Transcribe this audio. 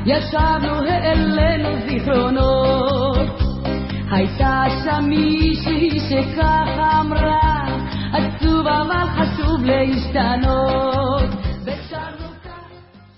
ישבנו העלינו זיכרונות, הייתה שם מישהי שכך אמרה, עצוב אבל חשוב להשתנות.